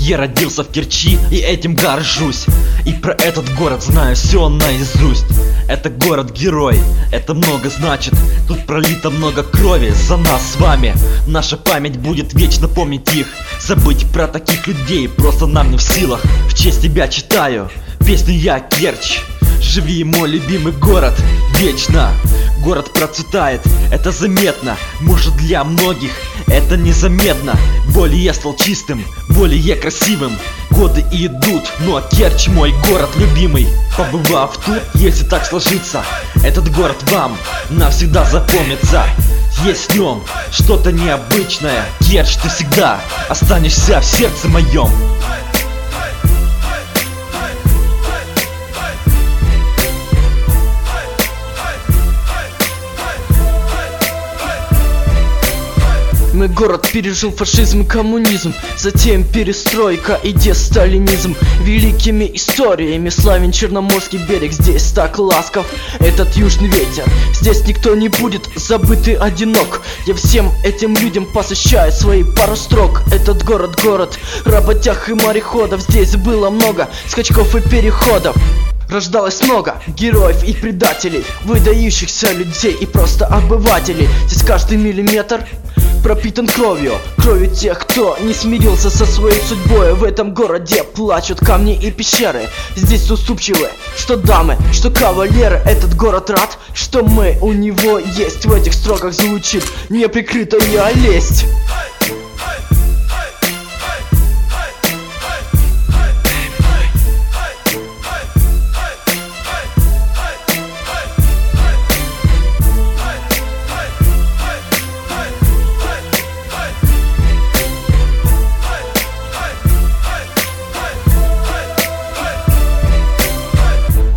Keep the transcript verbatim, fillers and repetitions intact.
Я родился в Керчи и этим горжусь. И про этот город знаю все наизусть. Это город-герой, это много значит. Тут пролито много крови за нас с вами. Наша память будет вечно помнить их. Забыть про таких людей просто нам не в силах. В честь тебя читаю песню я, Керчь. Живи, мой любимый город, вечно. Город процветает, это заметно. Может, для многих это незаметно. Более я стал чистым, более красивым. Годы идут, ну а Керчь мой город любимый. Побывав тут, если так сложится, этот город вам навсегда запомнится. Есть в нем что-то необычное. Керчь, ты всегда останешься в сердце моем. Мой город пережил фашизм и коммунизм, затем перестройка и десталинизм. Великими историями славен Черноморский берег. Здесь так ласков этот южный ветер. Здесь никто не будет забыт и одинок. Я всем этим людям посвящаю свои пару строк. Этот город, город работяг и мореходов. Здесь было много скачков и переходов. Рождалось много героев и предателей, выдающихся людей и просто обывателей. Здесь каждый миллиметр пропитан кровью, кровью тех, кто не смирился со своей судьбой. В этом городе плачут камни и пещеры. Здесь уступчивые, что дамы, что кавалеры. Этот город рад, что мы у него есть. В этих строках звучит неприкрытая лесть.